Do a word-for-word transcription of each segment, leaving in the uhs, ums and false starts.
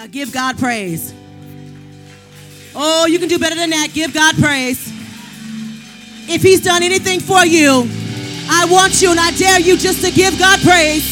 Now give God praise. Oh, you can do better than that. Give God praise. If he's done anything for you, I want you and I dare you just to give God praise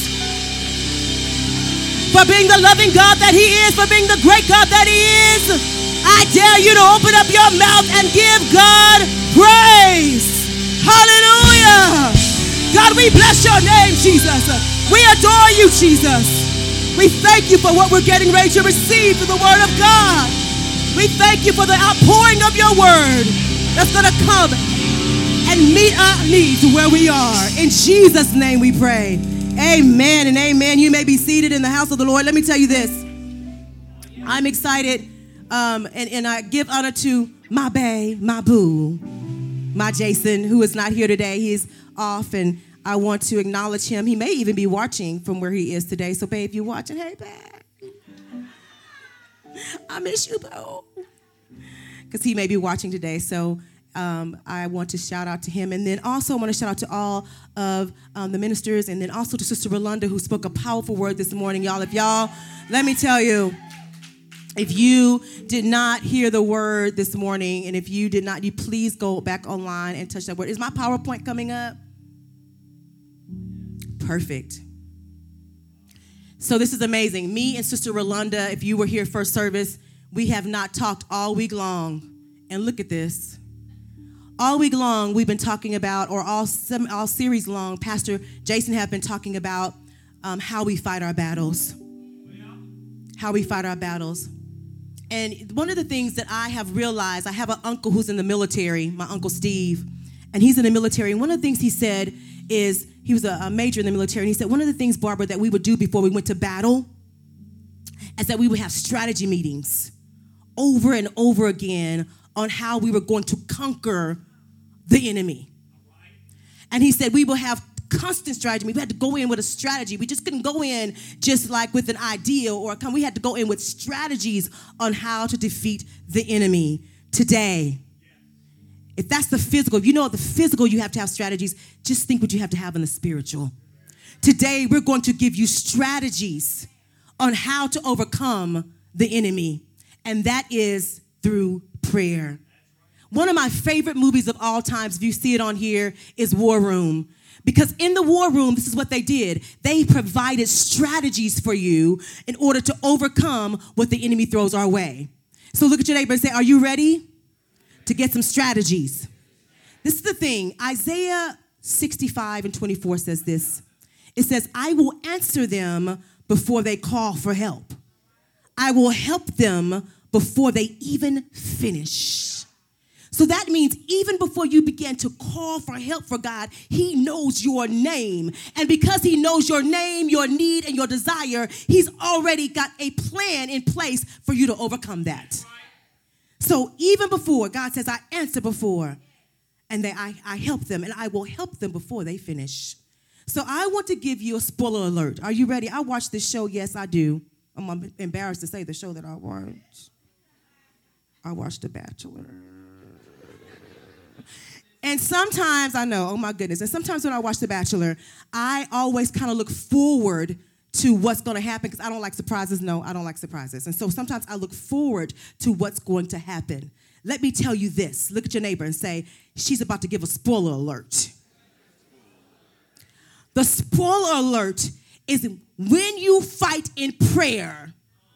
for being the loving God that he is, for being the great God that he is. I dare you to open up your mouth and give God praise. Hallelujah. God, we bless your name, Jesus. We adore you, Jesus. We thank you for what we're getting ready to receive through the word of God. We thank you for the outpouring of your word that's going to come and meet our needs where we are. In Jesus' name we pray. Amen and amen. You may be seated in the house of the Lord. Let me tell you this. I'm excited, um, and, and I give honor to my bae, my boo, my Jason, who is not here today. He is off, and I want to acknowledge him. He may even be watching from where he is today. So, babe, if you're watching, hey, babe. I miss you, boo. Because he may be watching today. So um, I want to shout out to him. And then also I want to shout out to all of um, the ministers, and then also to Sister Rolanda, who spoke a powerful word this morning. Y'all, if y'all, let me tell you, if you did not hear the word this morning, and if you did not, you please go back online and touch that word. Is my PowerPoint coming up? Perfect. So this is amazing. Me and Sister Rolanda, if you were here first service, we have not talked all week long. And look at this. All week long, we've been talking about, or all some, all series long, Pastor Jason have been talking about um, how we fight our battles. How we fight our battles. And one of the things that I have realized, I have an uncle who's in the military, my Uncle Steve, and he's in the military. And one of the things he said is, he was a, a major in the military, and he said one of the things, Barbara, that we would do before we went to battle is that we would have strategy meetings over and over again on how we were going to conquer the enemy. And he said we will have constant strategy. We had to go in with a strategy. We just couldn't go in just like with an idea or a, we had to go in with strategies on how to defeat the enemy today. If that's the physical, if you know the physical, you have to have strategies. Just think what you have to have in the spiritual. Today, we're going to give you strategies on how to overcome the enemy, and that is through prayer. One of my favorite movies of all times, if you see it on here, is War Room. Because in the War Room, this is what they did. They provided strategies for you in order to overcome what the enemy throws our way. So look at your neighbor and say, are you ready to get some strategies? This is the thing. Isaiah sixty-five and twenty-four says this. It says, I will answer them before they call for help. I will help them before they even finish. So that means even before you begin to call for help for God, he knows your name. And because he knows your name, your need, and your desire, he's already got a plan in place for you to overcome that. So even before, God says, I answer before, and they, I, I help them, and I will help them before they finish. So I want to give you a spoiler alert. Are you ready? I watched this show. Yes, I do. I'm embarrassed to say the show that I watched. I watched The Bachelor. And sometimes, I know, oh my goodness, and sometimes when I watch The Bachelor, I always kind of look forward to what's going to happen because I don't like surprises. No, I don't like surprises. And so sometimes I look forward to what's going to happen. Let me tell you this. Look at your neighbor and say, she's about to give a spoiler alert. The spoiler alert is when you fight in prayer,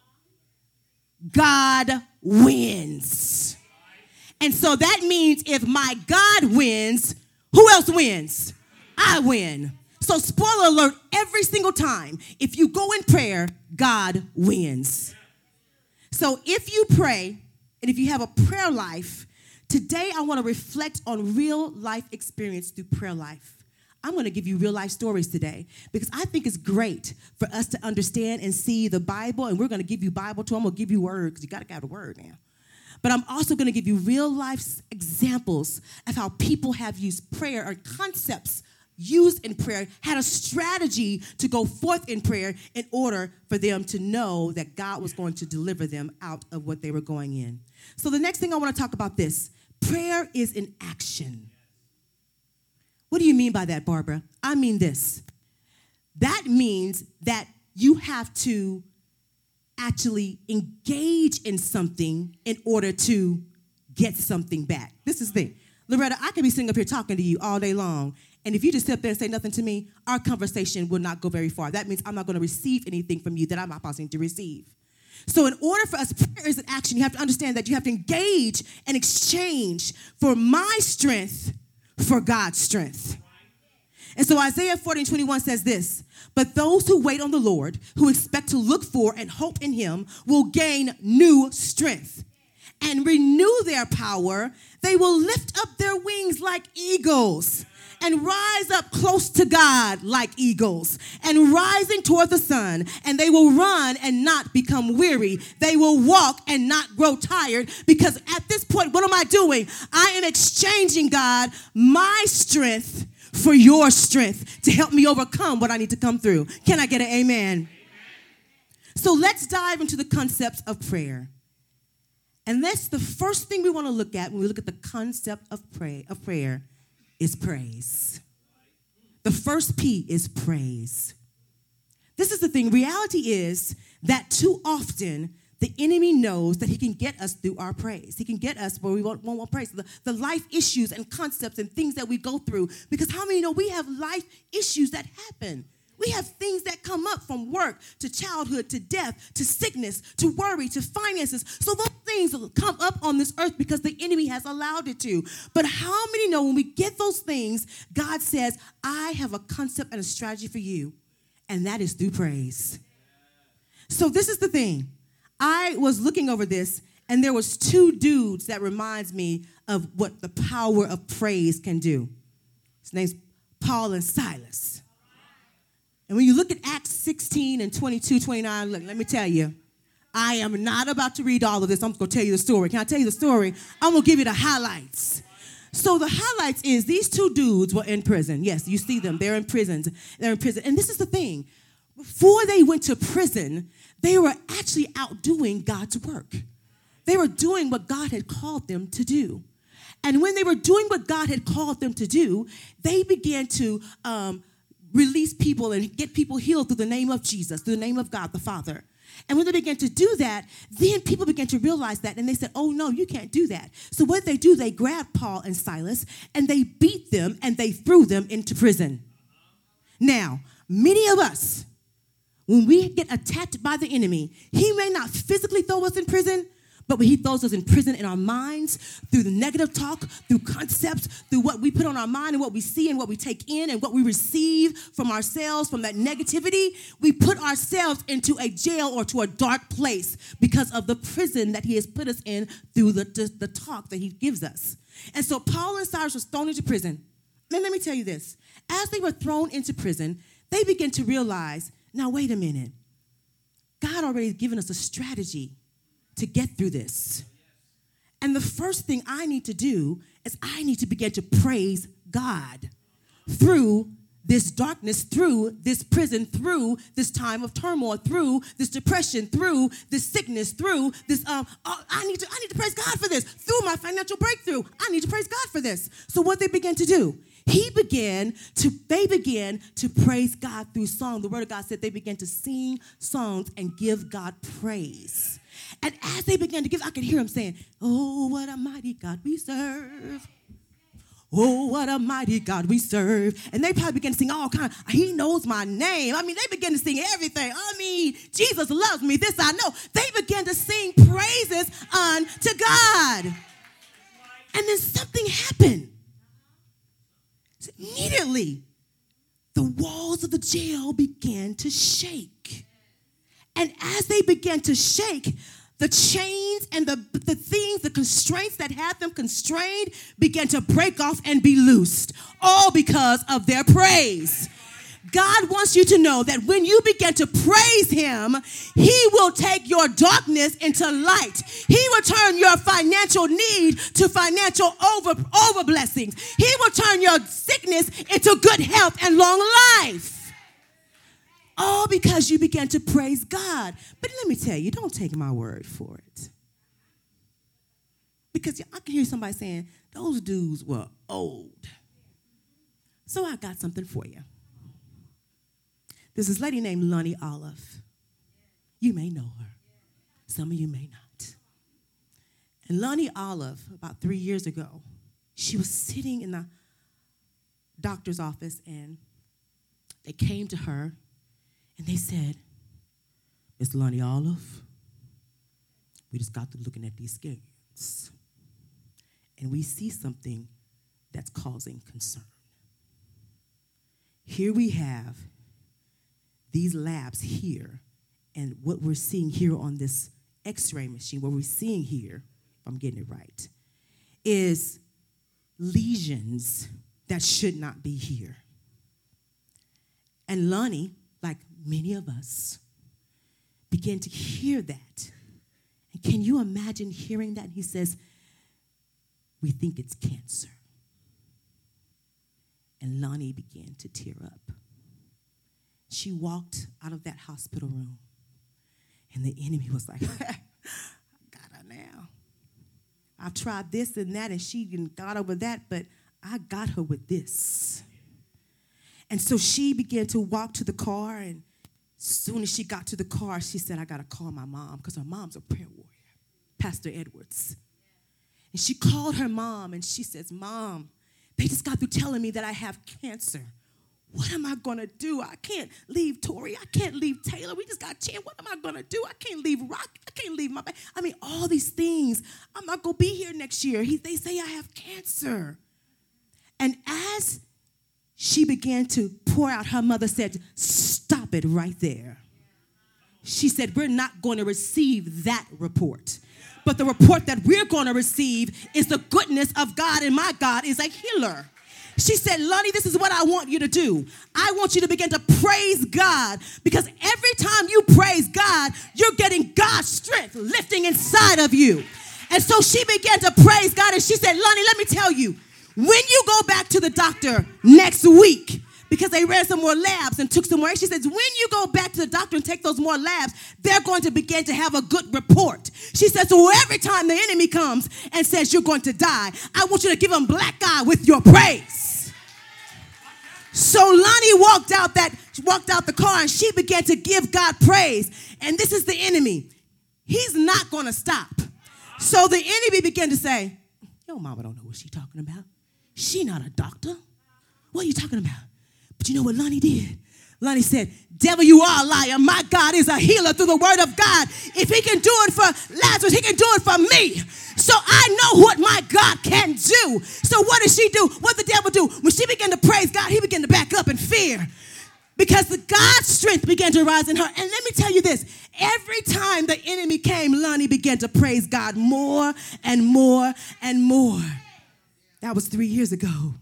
God wins. And so that means if my God wins, who else wins? I win. So spoiler alert, every single time, if you go in prayer, God wins. So if you pray, and if you have a prayer life, today I want to reflect on real life experience through prayer life. I'm going to give you real life stories today because I think it's great for us to understand and see the Bible, and we're going to give you Bible too. I'm going to give you word because you got to have a word now. But I'm also going to give you real life examples of how people have used prayer or concepts used in prayer, had a strategy to go forth in prayer in order for them to know that God was going to deliver them out of what they were going in. So the next thing I want to talk about this, prayer is an action. What do you mean by that, Barbara? I mean this. That means that you have to actually engage in something in order to get something back. This is the thing. Loretta, I could be sitting up here talking to you all day long, and if you just sit there and say nothing to me, our conversation will not go very far. That means I'm not going to receive anything from you that I'm not possible to receive. So in order for us, prayer is an action. You have to understand that you have to engage and exchange for my strength for God's strength. And so Isaiah forty twenty-one says this, but those who wait on the Lord, who expect to look for and hope in him, will gain new strength and renew their power. They will lift up their wings like eagles and rise up close to God like eagles and rising toward the sun. And they will run and not become weary. They will walk and not grow tired, because at this point, what am I doing? I am exchanging, God, my strength for your strength to help me overcome what I need to come through. Can I get an amen? Amen. So let's dive into the concepts of prayer. And that's the first thing we want to look at when we look at the concept of pray of prayer is praise. The first P is praise. This is the thing. Reality is that too often the enemy knows that he can get us through our praise. He can get us where we won't want praise. The, the life issues and concepts and things that we go through. Because how many know we have life issues that happen? We have things that come up from work to childhood to death to sickness to worry to finances. So those things come up on this earth because the enemy has allowed it to. But how many know when we get those things, God says, I have a concept and a strategy for you, and that is through praise. So this is the thing. I was looking over this, and there was two dudes that reminds me of what the power of praise can do. His name's Paul and Silas. And when you look at Acts sixteen and twenty-two, twenty-nine, look, let me tell you, I am not about to read all of this. I'm going to tell you the story. Can I tell you the story? I'm going to give you the highlights. So the highlights is these two dudes were in prison. Yes, you see them. They're in prisons. They're in prison. And this is the thing. Before they went to prison, they were actually out doing God's work. They were doing what God had called them to do. And when they were doing what God had called them to do, they began to um, release people and get people healed through the name of Jesus, through the name of God the Father. And when they began to do that, then people began to realize that, and they said, oh, no, you can't do that. So what did they do? They grabbed Paul and Silas, and they beat them, and they threw them into prison. Now, many of us, when we get attacked by the enemy, he may not physically throw us in prison, but when he throws us in prison in our minds, through the negative talk, through concepts, through what we put on our mind and what we see and what we take in and what we receive from ourselves, from that negativity, we put ourselves into a jail or to a dark place because of the prison that he has put us in through the, the, the talk that he gives us. And so Paul and Silas were thrown into prison. And let me tell you this. As they were thrown into prison, they began to realize, now wait a minute. God already given us a strategy to get through this. And the first thing I need to do is I need to begin to praise God through this darkness, through this prison, through this time of turmoil, through this depression, through this sickness, through this, um, oh, I need to, I need to praise God for this. Through my financial breakthrough, I need to praise God for this. So what they began to do, he began to, they began to praise God through song. The word of God said they began to sing songs and give God praise. And as they began to give, I could hear him saying, oh, what a mighty God we serve. Oh, what a mighty God we serve. And they probably began to sing all kind of, he knows my name. I mean, they began to sing everything. I mean, Jesus loves me. This I know. They began to sing praises unto God. And then something happened. Immediately, the walls of the jail began to shake. And as they began to shake, the chains and the, the things, the constraints that had them constrained began to break off and be loosed, all because of their praise. God wants you to know that when you begin to praise him, he will take your darkness into light. He will turn your financial need to financial over, over blessings. He will turn your sickness into good health and long life. All because you began to praise God. But let me tell you, don't take my word for it. Because I can hear somebody saying, those dudes were old. So I got something for you. There's this lady named Lonnie Olive. You may know her. Some of you may not. And Lonnie Olive, about three years ago, she was sitting in the doctor's office, and they came to her, and they said, Miss Lonnie Olive, we just got through looking at these scans, and we see something that's causing concern. Here we have these labs here, and what we're seeing here on this x-ray machine, what we're seeing here, if I'm getting it right, is lesions that should not be here. And Lonnie, like many of us, began to hear that. And can you imagine hearing that? He says, we think it's cancer. And Lonnie began to tear up. She walked out of that hospital room, and the enemy was like, I got her now. I've tried this and that, and she got over that, but I got her with this. And so she began to walk to the car, and as soon as she got to the car, she said, I got to call my mom, because her mom's a prayer warrior, Pastor Edwards. And she called her mom, and she says, Mom, they just got through telling me that I have cancer. What am I going to do? I can't leave Tori. I can't leave Taylor. We just got Chan. What am I going to do? I can't leave Rock. I can't leave my baby. I mean, all these things. I'm not going to be here next year. He, they say I have cancer. And as she began to pour out, her mother said, stop it right there. She said, we're not going to receive that report. But the report that we're going to receive is the goodness of God, and my God is a healer. She said, Lonnie, this is what I want you to do. I want you to begin to praise God, because every time you praise God, you're getting God's strength lifting inside of you. And so she began to praise God, and she said, Lonnie, let me tell you, when you go back to the doctor next week, because they ran some more labs and took some more, she says, when you go back to the doctor and take those more labs, they're going to begin to have a good report. She says, so every time the enemy comes and says you're going to die, I want you to give him black eye with your praise. So Lonnie walked out that walked out the car, and she began to give God praise. And this is the enemy. He's not going to stop. So the enemy began to say, your mama don't know what she's talking about. She not a doctor. What are you talking about? But you know what Lonnie did? Lonnie said, devil, you are a liar. My God is a healer through the word of God. If he can do it for Lazarus, he can do it for me. So I know what my God can do. So what did she do? What did the devil do? When she began to praise God, he began to back up in fear, because the God's strength began to rise in her. And let me tell you this. Every time the enemy came, Lonnie began to praise God more and more and more. That was three years ago.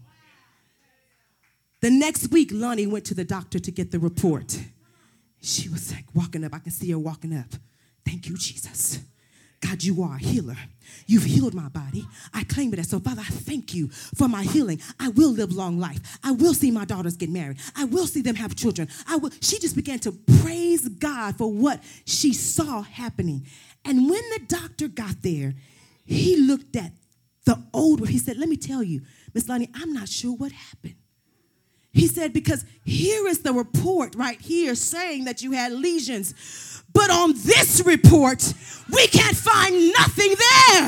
The next week, Lonnie went to the doctor to get the report. She was like walking up. I can see her walking up. Thank you, Jesus. God, you are a healer. You've healed my body. I claim it as so. Father, I thank you for my healing. I will live long life. I will see my daughters get married. I will see them have children. I will. She just began to praise God for what she saw happening. And when the doctor got there, he looked at the old, he said, let me tell you, Miss Lonnie, I'm not sure what happened. He said, because here is the report right here saying that you had lesions. But on this report, we can't find nothing there.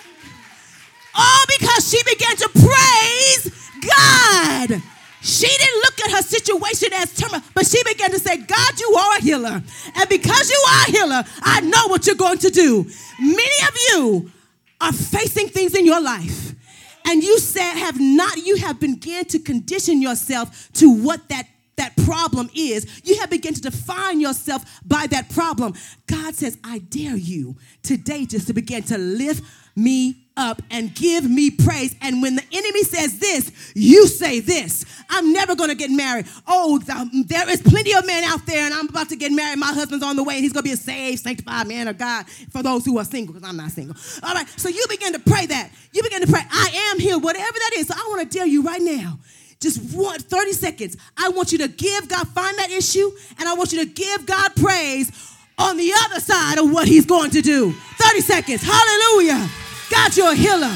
All because she began to praise God. She didn't look at her situation as turmoil, but she began to say, God, you are a healer. And because you are a healer, I know what you're going to do. Many of you are facing things in your life, and you said have not, you have begun to condition yourself to what that, that problem is. You have begun to define yourself by that problem. God says, I dare you today just to begin to lift me up and give me praise. And when the enemy says this, you say this. I'm never going to get married. Oh, the, there is plenty of men out there, and I'm about to get married. My husband's on the way, and he's going to be a saved, sanctified man of God for those who are single, because I'm not single. All right, so you begin to pray that. You begin to pray, I am healed, whatever that is. So I want to dare you right now. Just one, thirty seconds. I want you to give God, find that issue, and I want you to give God praise on the other side of what he's going to do. thirty seconds. Hallelujah. God, you're a healer.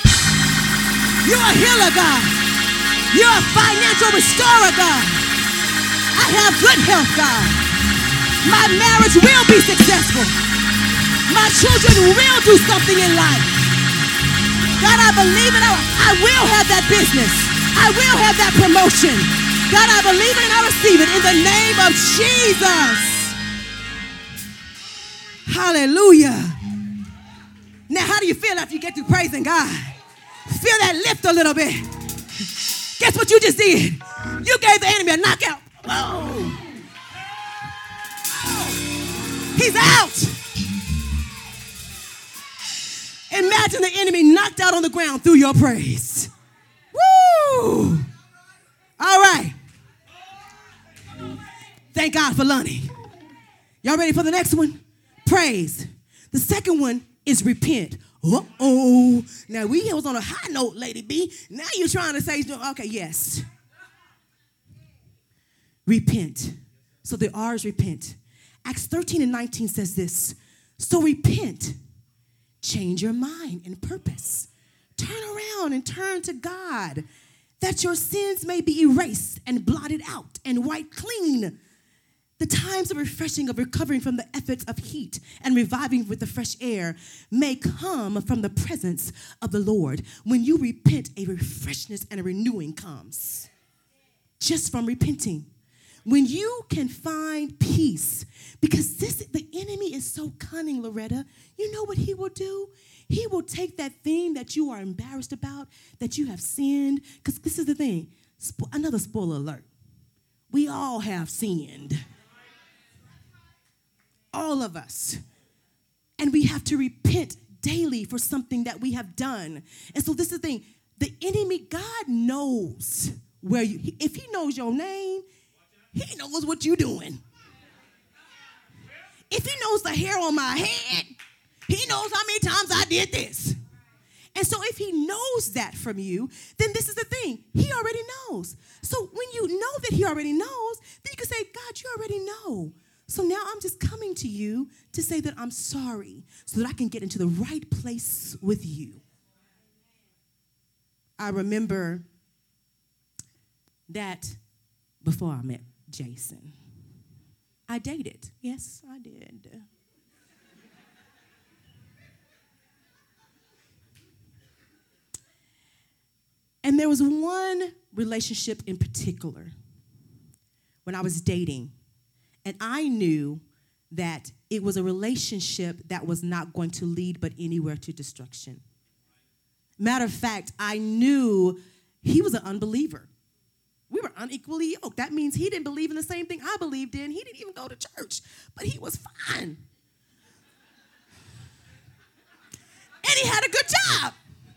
You're a healer, God. You're a financial restorer, God. I have good health, God. My marriage will be successful. My children will do something in life. God, I believe it. I will have that business. I will have that promotion. God, I believe it and I receive it in the name of Jesus. Hallelujah. Now, how do you feel after you get through praising God? Feel that lift a little bit. Guess what you just did? You gave the enemy a knockout. Oh. He's out. Imagine the enemy knocked out on the ground through your praise. Woo! All right. Thank God for Lonnie. Y'all ready for the next one? Praise. The second one is repent. Uh-oh. Now, we was on a high note, Lady B. Now you're trying to say, okay, yes. Repent. So the R is repent. Acts thirteen and nineteen says this. So repent. Change your mind and purpose. Turn around and turn to God, that your sins may be erased and blotted out and wiped clean. The times of refreshing, of recovering from the efforts of heat and reviving with the fresh air may come from the presence of the Lord. When you repent, a refreshness and a renewing comes just from repenting. When you can find peace, because this the enemy is so cunning, Loretta. You know what he will do? He will take that thing that you are embarrassed about, that you have sinned, because this is the thing. Spo- another spoiler alert. We all have sinned. All of us. And we have to repent daily for something that we have done. And so this is the thing. The enemy, God knows where you, if he knows your name, he knows what you're doing. If he knows the hair on my head, he knows how many times I did this. And so if he knows that from you, then this is the thing. He already knows. So when you know that he already knows, then you can say, God, you already know. So now I'm just coming to you to say that I'm sorry so that I can get into the right place with you. I remember that before I met Jason, I dated. Yes, I did. And there was one relationship in particular when I was dating. And I knew that it was a relationship that was not going to lead but anywhere to destruction. Matter of fact, I knew he was an unbeliever. We were unequally yoked. That means he didn't believe in the same thing I believed in. He didn't even go to church, but he was fine. And he had a good job.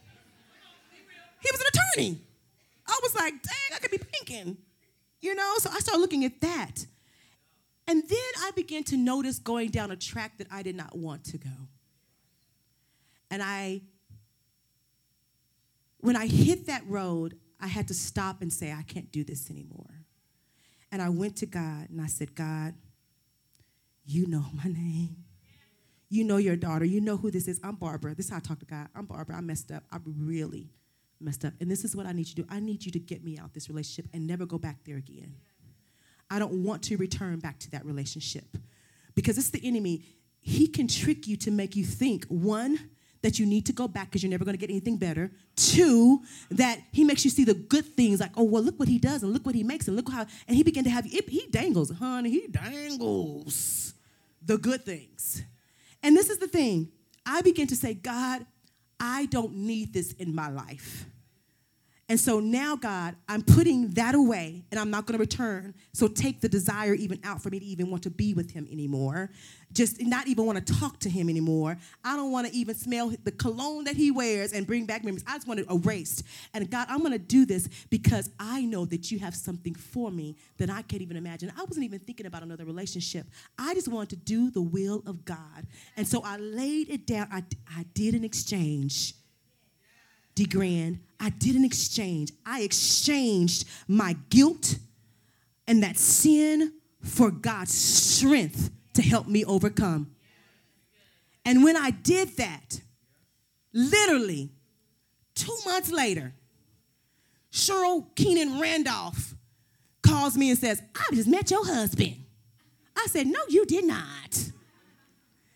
He was an attorney. I was like, dang, I could be thinking, you know? So I started looking at that. And then I began to notice going down a track that I did not want to go. And I, when I hit that road, I had to stop and say, I can't do this anymore. And I went to God and I said, God, you know my name. You know your daughter. You know who this is. I'm Barbara. This is how I talk to God. I'm Barbara. I messed up. I really messed up. And this is what I need you to do. I need you to get me out this relationship and never go back there again. I don't want to return back to that relationship because it's the enemy. He can trick you to make you think, one, that you need to go back because you're never going to get anything better. Two, that he makes you see the good things like, oh, well, look what he does and look what he makes and look how, and he began to have you, he dangles, honey, he dangles the good things. And this is the thing. I began to say, God, I don't need this in my life. And so now, God, I'm putting that away, and I'm not going to return. So take the desire even out for me to even want to be with him anymore. Just not even want to talk to him anymore. I don't want to even smell the cologne that he wears and bring back memories. I just want it erased. And God, I'm going to do this because I know that you have something for me that I can't even imagine. I wasn't even thinking about another relationship. I just wanted to do the will of God. And so I laid it down. I, I did an exchange. DeGrand, I did an exchange. I exchanged my guilt and that sin for God's strength to help me overcome. And when I did that, literally two months later, Cheryl Keenan Randolph calls me and says, I just met your husband. I said, no, you did not.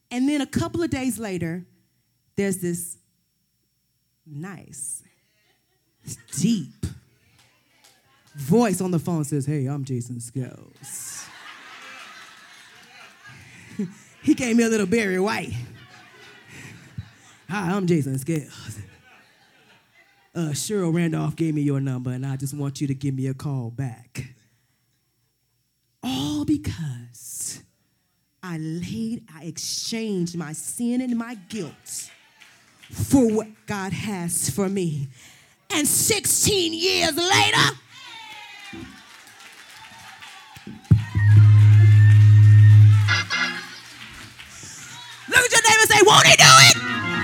And then a couple of days later, there's this nice, deep voice on the phone says, hey, I'm Jason Scales. He gave me a little Barry White. Hi, I'm Jason Scales. Uh, Cheryl Randolph gave me your number, and I just want you to give me a call back. All because I laid, I exchanged my sin and my guilt for what God has for me. And sixteen years later, look at your neighbor and say, won't he do it?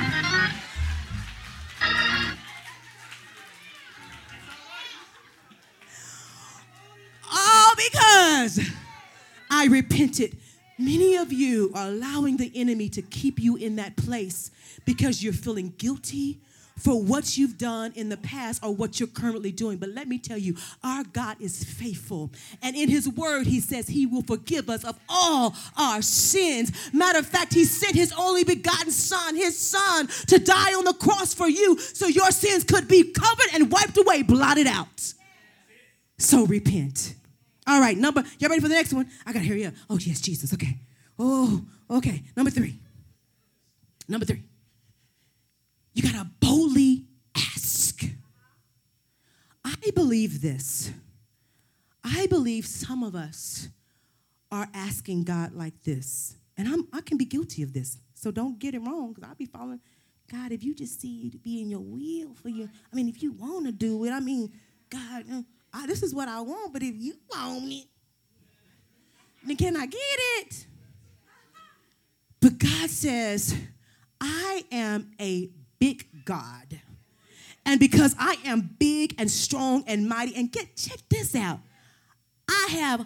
All because I repented. Many of you are allowing the enemy to keep you in that place because you're feeling guilty for what you've done in the past or what you're currently doing. But let me tell you, our God is faithful. And in his word, he says he will forgive us of all our sins. Matter of fact, he sent his only begotten son, his son, to die on the cross for you so your sins could be covered and wiped away, blotted out. So repent. All right, number, y'all ready for the next one? I got to hurry up. Oh, yes, Jesus, okay. Oh, okay, number three. Number three. You got to boldly ask. I believe this. I believe some of us are asking God like this. And I'm, I can be guilty of this. So don't get it wrong, because I'll be following, God, if you just see it be in your will for you. I mean, if you want to do it, I mean, God, I, this is what I want, but if you want it, then can I get it? But God says, I am a big God. And because I am big and strong and mighty, and get check this out, I have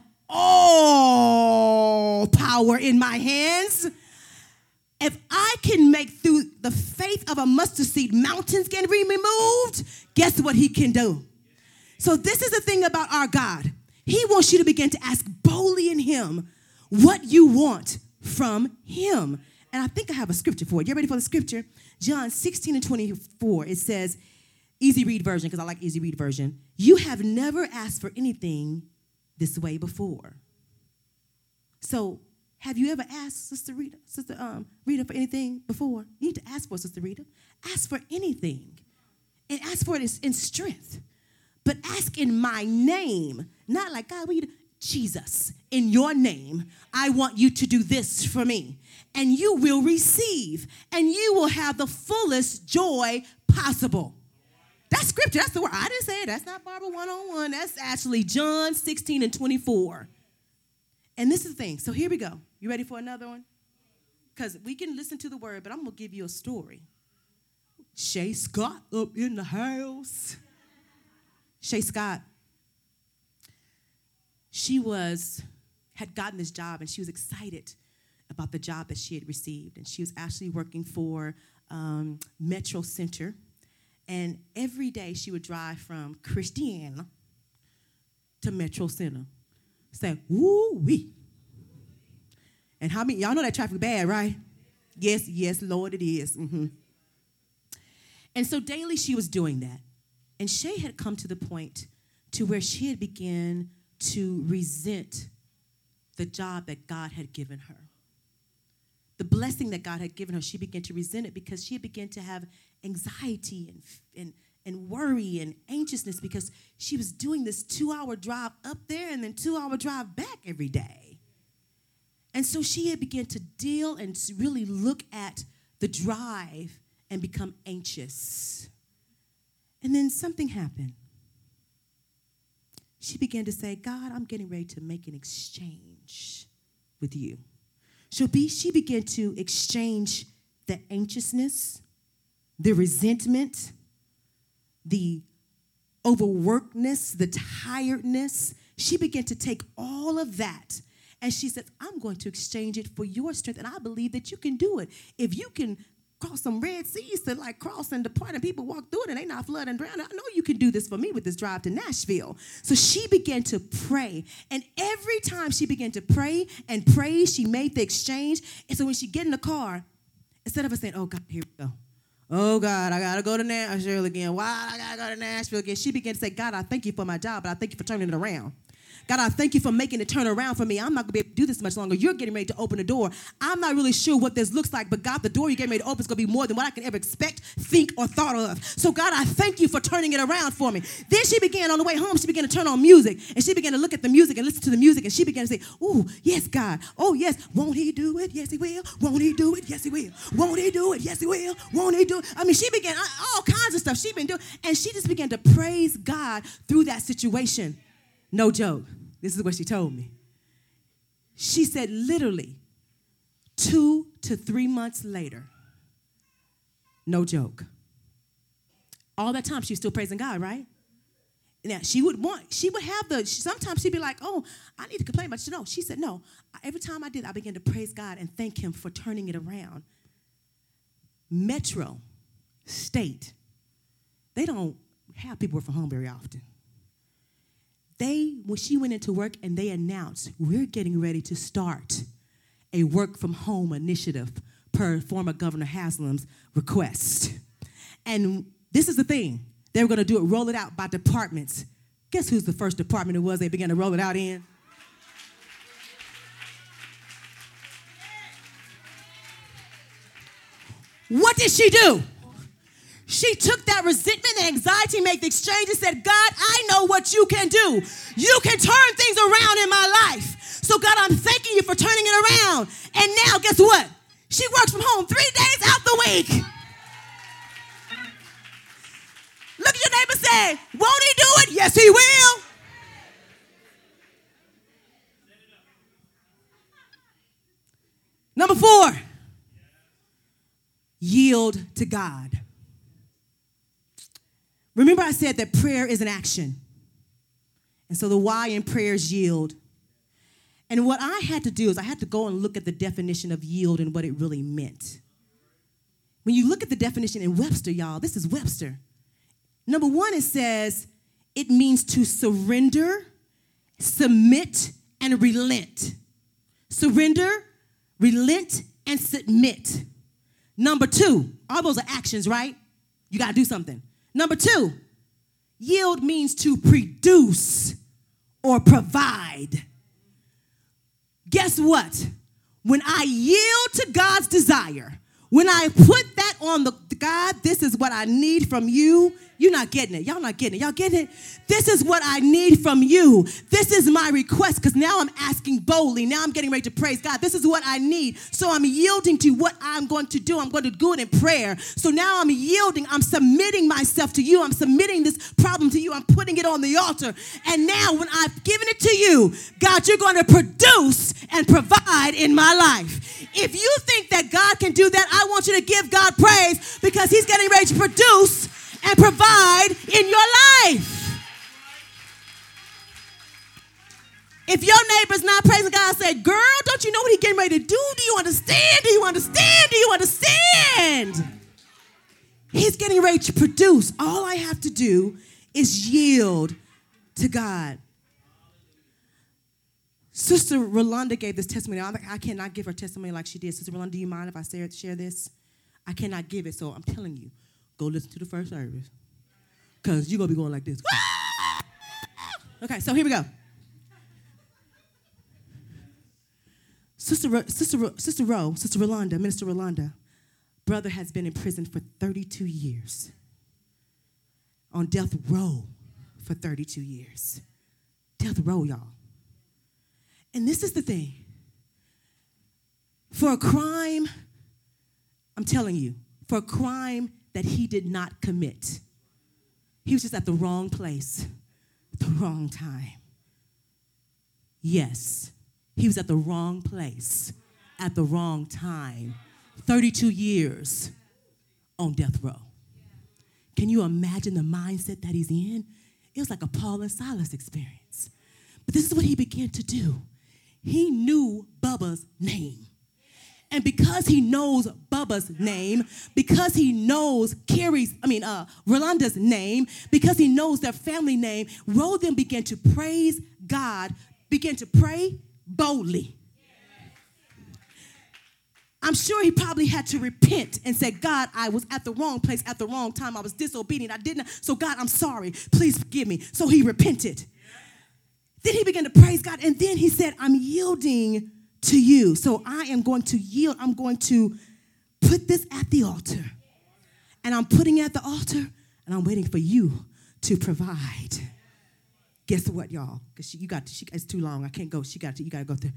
all power in my hands. If I can make through the faith of a mustard seed mountains can be removed, guess what he can do? So this is the thing about our God. He wants you to begin to ask boldly in him what you want from him. And I think I have a scripture for it. You ready for the scripture? John sixteen and twenty-four. It says, easy read version, because I like easy read version. You have never asked for anything this way before. So have you ever asked Sister Rita, Sister um, Rita for anything before? You need to ask for it, Sister Rita. Ask for anything. And ask for it in strength. But ask in my name. Not like, God, we Jesus, in your name, I want you to do this for me. And you will receive. And you will have the fullest joy possible. That's scripture. That's the word. I didn't say it. That's not Barbara one oh one. That's actually John sixteen and twenty-four. And this is the thing. So here we go. You ready for another one? Because we can listen to the word, but I'm going to give you a story. Shay Scott up in the house. Shay Scott, she was, had gotten this job, and she was excited about the job that she had received. And she was actually working for um, Metro Center. And every day she would drive from Christiana to Metro Center. Say, woo-wee. And how many, y'all know that traffic bad, right? Yes, yes, Lord, it is. Mm-hmm. And so daily she was doing that. And Shay had come to the point to where she had begun to resent the job that God had given her. The blessing that God had given her, she began to resent it because she began to have anxiety and, and, and worry and anxiousness because she was doing this two-hour drive up there and then two-hour drive back every day. And so she had begun to deal and to really look at the drive and become anxious. And then something happened. She began to say, God, I'm getting ready to make an exchange with you. So be, she began to exchange the anxiousness, the resentment, the overworkedness, the tiredness. She began to take all of that, and she said, I'm going to exchange it for your strength, and I believe that you can do it. If you can cross some Red Seas to like cross and depart, and people walk through it and they not flood and drown. I know you can do this for me with this drive to Nashville. So she began to pray. And every time she began to pray and pray, she made the exchange. And so when she get in the car, instead of her saying, oh, God, here we go. Oh, God, I got to go to Nashville again. Why I got to go to Nashville again? She began to say, God, I thank you for my job, but I thank you for turning it around. God, I thank you for making it turn around for me. I'm not going to be able to do this much longer. You're getting ready to open the door. I'm not really sure what this looks like, but God, the door you're getting ready to open is going to be more than what I can ever expect, think, or thought of. So, God, I thank you for turning it around for me. Then she began, on the way home, she began to turn on music, and she began to look at the music and listen to the music, and she began to say, ooh, yes, God. Oh, yes. Won't he do it? Yes, he will. Won't he do it? Yes, he will. Won't he do it? Yes, he will. Won't he do it? I mean, she began all kinds of stuff she been doing, and she just began to praise God through that situation. No joke. This is what she told me. She said literally two to three months later, no joke. All that time she was still praising God, right? Now, she would want, she would have the, sometimes she'd be like, oh, I need to complain, but no. She said, no, every time I did, I began to praise God and thank him for turning it around. Metro, state, they don't have people work from home very often. They, when she went into work and they announced, we're getting ready to start a work from home initiative per former Governor Haslam's request. And this is the thing. They were going to do it, roll it out by departments. Guess who's the first department it was they began to roll it out in? What did she do? She took that resentment and anxiety, made the exchange, and said, God, I know what you can do. You can turn things around in my life. So, God, I'm thanking you for turning it around. And now, guess what? She works from home three days out the week. Look at your neighbor and say, won't he do it? Yes, he will. Number four, yield to God. Remember I said that prayer is an action. And so the why in prayer is yield. And what I had to do is I had to go and look at the definition of yield and what it really meant. When you look at the definition in Webster, y'all, this is Webster. Number one, it says it means to surrender, submit, and relent. Surrender, relent, and submit. Number two, all those are actions, right? You got to do something. Number two, yield means to produce or provide. Guess what? When I yield to God's desire, when I put that on the God, this is what I need from you. You're not getting it. Y'all not getting it. Y'all getting it? This is what I need from you. This is my request because now I'm asking boldly. Now I'm getting ready to praise God. This is what I need. So I'm yielding to what I'm going to do. I'm going to do it in prayer. So now I'm yielding. I'm submitting myself to you. I'm submitting this problem to you. I'm putting it on the altar. And now when I've given it to you, God, you're going to produce and provide in my life. If you think that God can do that, I want you to give God praise because he's getting ready to produce and provide in your life. If your neighbor's not praising God, say, girl, don't you know what he's getting ready to do? Do you understand? Do you understand? Do you understand? He's getting ready to produce. All I have to do is yield to God. Sister Rolanda gave this testimony. I cannot give her testimony like she did. Sister Rolanda, do you mind if I share this? I cannot give it, so I'm telling you. Go listen to the first service. Because you're going to be going like this. Okay, so here we go. Sister, Sister, Sister Ro, Sister Rolanda, Minister Rolanda, brother has been in prison for thirty-two years. On death row for thirty-two years. Death row, y'all. And this is the thing. For a crime, I'm telling you, for a crime that he did not commit. He was just at the wrong place at the wrong time. Yes, he was at the wrong place at the wrong time. thirty-two years on death row. Can you imagine the mindset that he's in? It was like a Paul and Silas experience. But this is what he began to do. He knew Bubba's name. And because he knows Bubba's name, because he knows Carrie's, I mean, uh, Rolanda's name, because he knows their family name, Rodian began to praise God, began to pray boldly. I'm sure he probably had to repent and say, God, I was at the wrong place at the wrong time. I was disobedient. I didn't. So God, I'm sorry. Please forgive me. So he repented. Then he began to praise God. And then he said, I'm yielding to you. So I am going to yield. I'm going to put this at the altar. And I'm putting it at the altar. And I'm waiting for you to provide. Guess what, y'all? Because you got, she, it's too long. I can't go. She got to, you got to go through.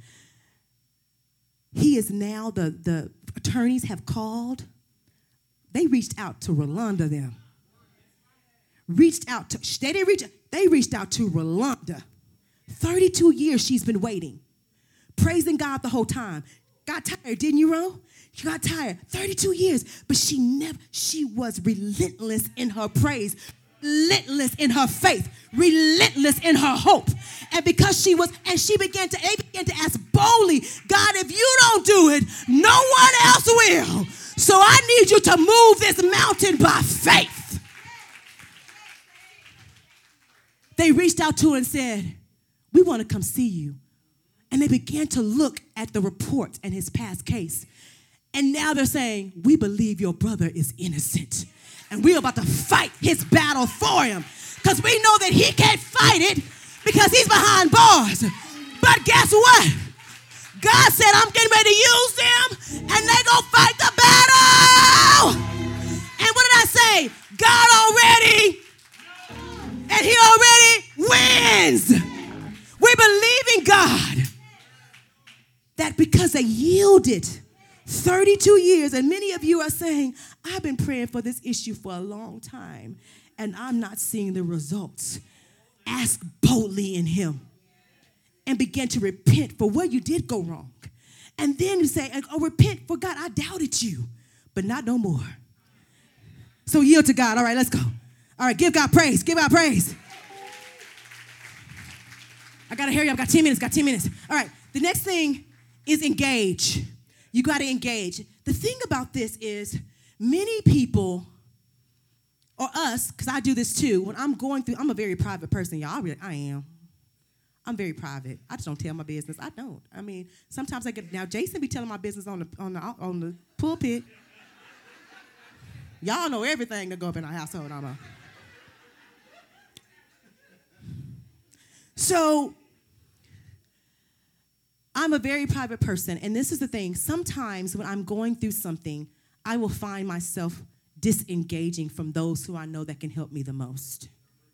He is now, the, the attorneys have called. They reached out to Rolanda them. Reached out to, they didn't reach, they reached out to Rolanda. thirty-two years she's been waiting. Praising God the whole time. Got tired, didn't you, Ro? She got tired. thirty-two years. But she never, she was relentless in her praise. Relentless in her faith, relentless in her hope. And because she was, and she began to, they began to ask boldly, God, if you don't do it, no one else will. So I need you to move this mountain by faith. They reached out to her and said, we want to come see you. And they began to look at the report and his past case. And now they're saying, we believe your brother is innocent. And we're about to fight his battle for him. Because we know that he can't fight it because he's behind bars. But guess what? God said, I'm getting ready to use them, and they gonna fight the battle. And what did I say? God already, and he already wins. We believe in God that because they yielded thirty-two years, and many of you are saying, I've been praying for this issue for a long time, and I'm not seeing the results. Ask boldly in him and begin to repent for where you did go wrong. And then you say, oh, repent for God, I doubted you, but not no more. So yield to God. All right, let's go. All right, give God praise. Give God praise. I got to hurry up. Got ten minutes. Got ten minutes. All right, the next thing is engage. You got to engage. The thing about this is many people, or us, because I do this too, when I'm going through, I'm a very private person, y'all. I, really, I am. I'm very private. I just don't tell my business. I don't. I mean, sometimes I get, now Jason be telling my business on the on the, on the pulpit. Y'all know everything that go up in our household. I'm a. So, I'm a very private person, and this is the thing. Sometimes when I'm going through something, I will find myself disengaging from those who I know that can help me the most.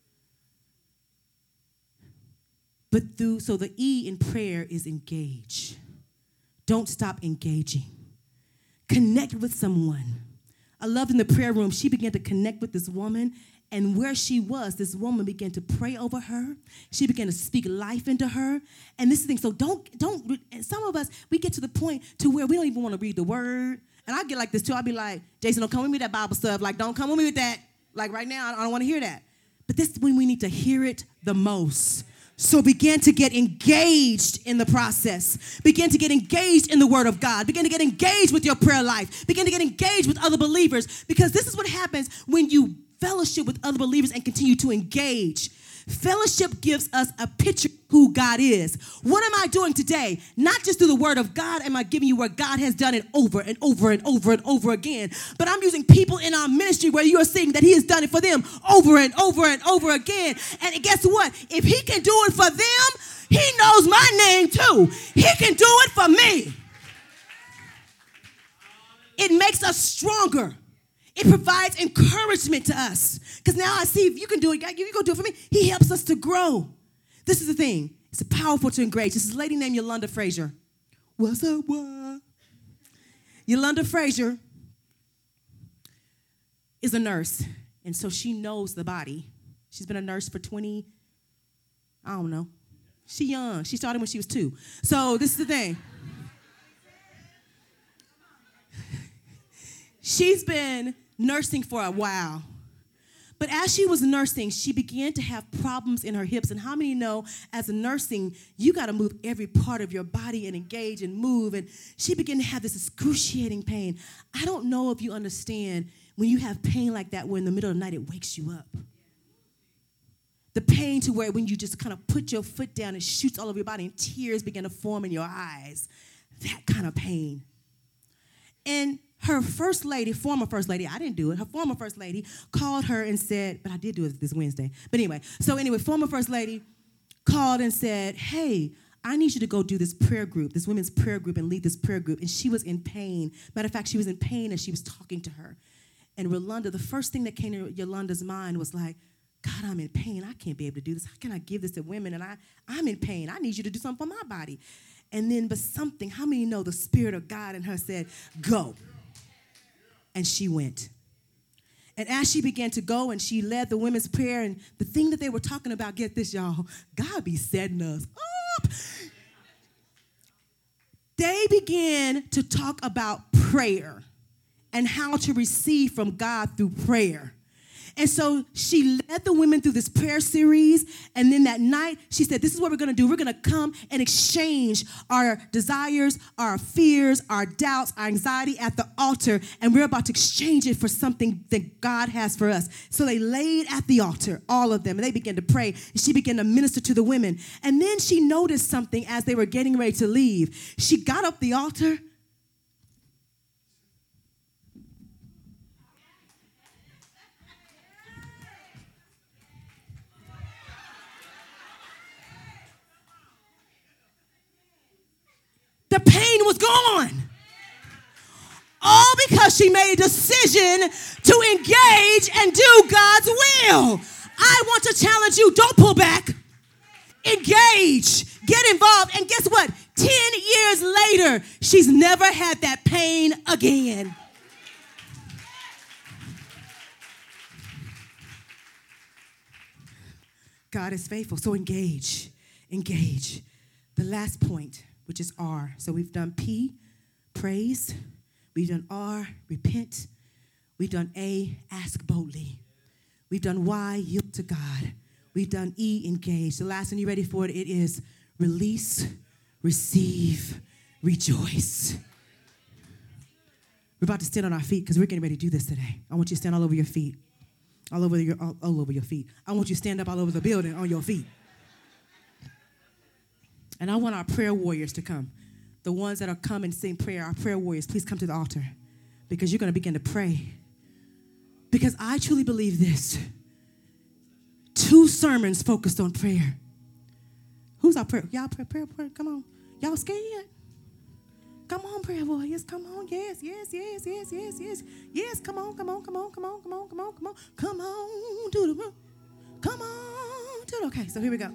But through, so the E in prayer is engage. Don't stop engaging. Connect with someone. I loved in the prayer room, she began to connect with this woman, and where she was, this woman began to pray over her. She began to speak life into her. And this is the thing, so don't, don't, and some of us, we get to the point to where we don't even want to read the word. And I get like this too. I'll be like, Jason, don't come with me with that Bible stuff. Like, don't come with me with that. Like right now, I don't want to hear that. But this is when we need to hear it the most. So begin to get engaged in the process. Begin to get engaged in the word of God. Begin to get engaged with your prayer life. Begin to get engaged with other believers. Because this is what happens when you fellowship with other believers and continue to engage. Fellowship gives us a picture of who God is. What am I doing today? Not just through the word of God am I giving you where God has done it over and over and over and over again, but I'm using people in our ministry where you are seeing that he has done it for them over and over and over again. And guess what? If he can do it for them, he knows my name too. He can do it for me. It makes us stronger. It provides encouragement to us. Because now I see if you can do it, God, you can do it for me. He helps us to grow. This is the thing. It's powerful to engage. This is a lady named Yolanda Frazier. What's up, what? Yolanda Frazier is a nurse. And so she knows the body. She's been a nurse for twenty, I don't know. She's young. She started when she was two. So this is the thing. She's been nursing for a while. But as she was nursing, she began to have problems in her hips. And how many know as a nursing, you got to move every part of your body and engage and move. And she began to have this excruciating pain. I don't know if you understand when you have pain like that where in the middle of the night it wakes you up. The pain to where when you just kind of put your foot down, it shoots all over your body and tears begin to form in your eyes. That kind of pain. And her first lady, former first lady, I didn't do it, her former first lady called her and said, but I did do it this Wednesday. But anyway, so anyway, former first lady called and said, hey, I need you to go do this prayer group, this women's prayer group, and lead this prayer group. And she was in pain. Matter of fact, she was in pain as she was talking to her. And Rolanda, the first thing that came to Yolanda's mind was like, God, I'm in pain. I can't be able to do this. How can I give this to women? And I, I'm in pain. I need you to do something for my body. And then, but something, how many know the Spirit of God in her said, go. And she went. And as she began to go and she led the women's prayer, and the thing that they were talking about, get this, y'all, God be setting us up. They began to talk about prayer and how to receive from God through prayer. And so she led the women through this prayer series. And then that night, she said, this is what we're going to do. We're going to come and exchange our desires, our fears, our doubts, our anxiety at the altar. And we're about to exchange it for something that God has for us. So they laid at the altar, all of them, and they began to pray. And she began to minister to the women. And then she noticed something as they were getting ready to leave. She got up the altar. The pain was gone. All because she made a decision to engage and do God's will. I want to challenge you, don't pull back. Engage, get involved, and guess what? Ten years later, she's never had that pain again. God is faithful, so engage, engage. The last point, which is R. So we've done P, praise. We've done R, repent. We've done A, ask boldly. We've done Y, yield to God. We've done E, engage. The last one, you ready for it? It is release, receive, rejoice. We're about to stand on our feet because we're getting ready to do this today. I want you to stand all over your feet. All over your, all, all over your feet. I want you to stand up all over the building on your feet. And I want our prayer warriors to come. The ones that are come and sing prayer, our prayer warriors, please come to the altar because you're going to begin to pray. Because I truly believe this. Two sermons focused on prayer. Who's our prayer? Y'all prayer, prayer, prayer. Come on. Y'all scared? Come on, prayer warriors. Come on. Yes, yes, yes, yes, yes, yes. Yes, come on, come on, come on, come on, come on, come on, come on. Come on to the room. Come on to the, okay, so here we go.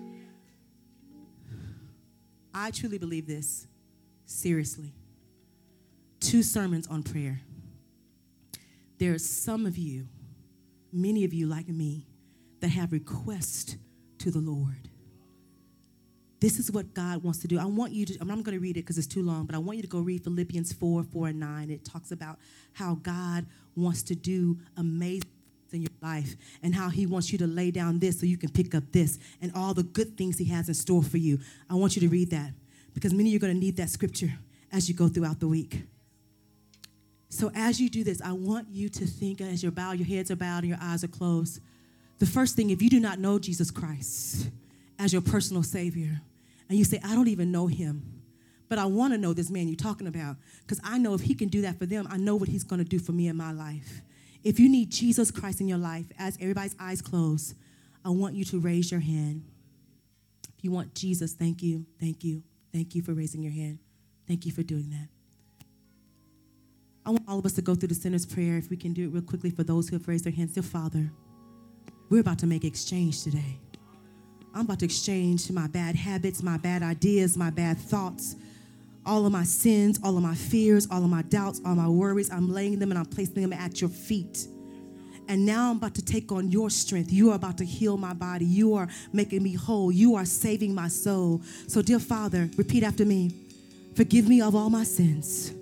I truly believe this, seriously. Two sermons on prayer. There are some of you, many of you like me, that have requests to the Lord. This is what God wants to do. I want you to, I'm not going to read it because it's too long, but I want you to go read Philippians four, four, and nine. It talks about how God wants to do amazing in your life and how he wants you to lay down this so you can pick up this and all the good things he has in store for you. I want you to read that because many of you are going to need that scripture as you go throughout the week. So as you do this, I want you to think as your bow, your heads are bowed and your eyes are closed. The first thing, if you do not know Jesus Christ as your personal Savior, and you say, I don't even know him, but I want to know this man you're talking about because I know if he can do that for them, I know what he's going to do for me in my life. If you need Jesus Christ in your life, as everybody's eyes closed, I want you to raise your hand. If you want Jesus, thank you, thank you, thank you for raising your hand. Thank you for doing that. I want all of us to go through the sinner's prayer, if we can do it real quickly for those who have raised their hands. Dear Father, we're about to make exchange today. I'm about to exchange my bad habits, my bad ideas, my bad thoughts, all of my sins, all of my fears, all of my doubts, all my worries. I'm laying them and I'm placing them at your feet. And now I'm about to take on your strength. You are about to heal my body. You are making me whole. You are saving my soul. So, dear Father, repeat after me. Forgive me of all my sins.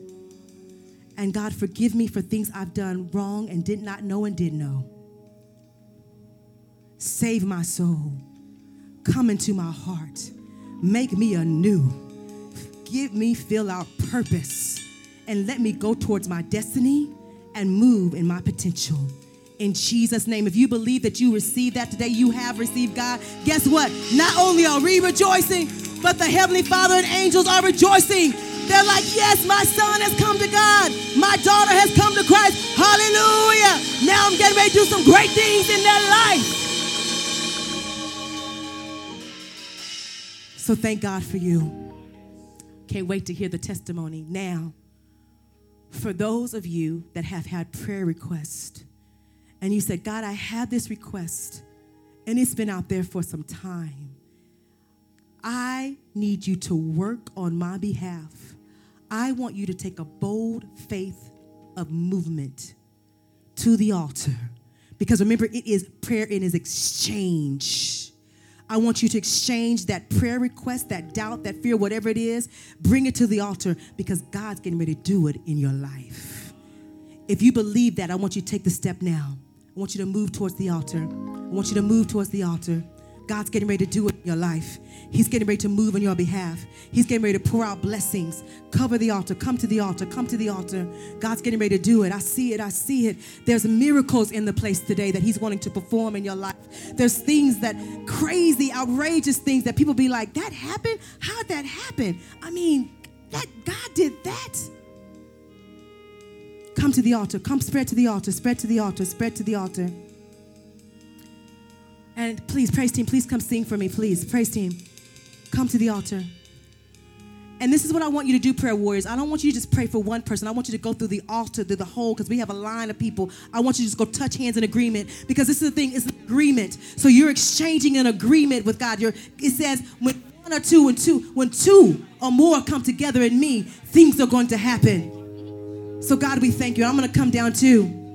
And God, forgive me for things I've done wrong and did not know and did know. Save my soul. Come into my heart. Make me anew. Give me fill out purpose. And let me go towards my destiny and move in my potential. In Jesus' name, if you believe that you received that today, you have received God. Guess what? Not only are we rejoicing, but the Heavenly Father and angels are rejoicing. They're like, yes, my son has come to God. My daughter has come to Christ. Hallelujah. Now I'm getting ready to do some great things in their life. So thank God for you. Can't wait to hear the testimony. Now, for those of you that have had prayer requests, and you said, God, I have this request, and it's been out there for some time. I need you to work on my behalf. I want you to take a bold faith of movement to the altar. Because remember, it is prayer, it is exchange. I want you to exchange that prayer request, that doubt, that fear, whatever it is, bring it to the altar because God's getting ready to do it in your life. If you believe that, I want you to take the step now. I want you to move towards the altar. I want you to move towards the altar. God's getting ready to do it in your life. He's getting ready to move on your behalf. He's getting ready to pour out blessings. Cover the altar. Come to the altar. Come to the altar. God's getting ready to do it. I see it. I see it. There's miracles in the place today that he's wanting to perform in your life. There's things that, crazy, outrageous things that people be like, that happened? How'd that happen? I mean, that God did that. Come to the altar. Come spread to the altar. Spread to the altar. Spread to the altar. And please, praise team, please come sing for me, please. Praise team, come to the altar. And this is what I want you to do, prayer warriors. I don't want you to just pray for one person. I want you to go through the altar, through the whole, because we have a line of people. I want you to just go touch hands in agreement, because this is the thing, it's an agreement. So you're exchanging an agreement with God. You're, it says, when one or two and two, when two or more come together in me, things are going to happen. So God, we thank you. I'm going to come down too.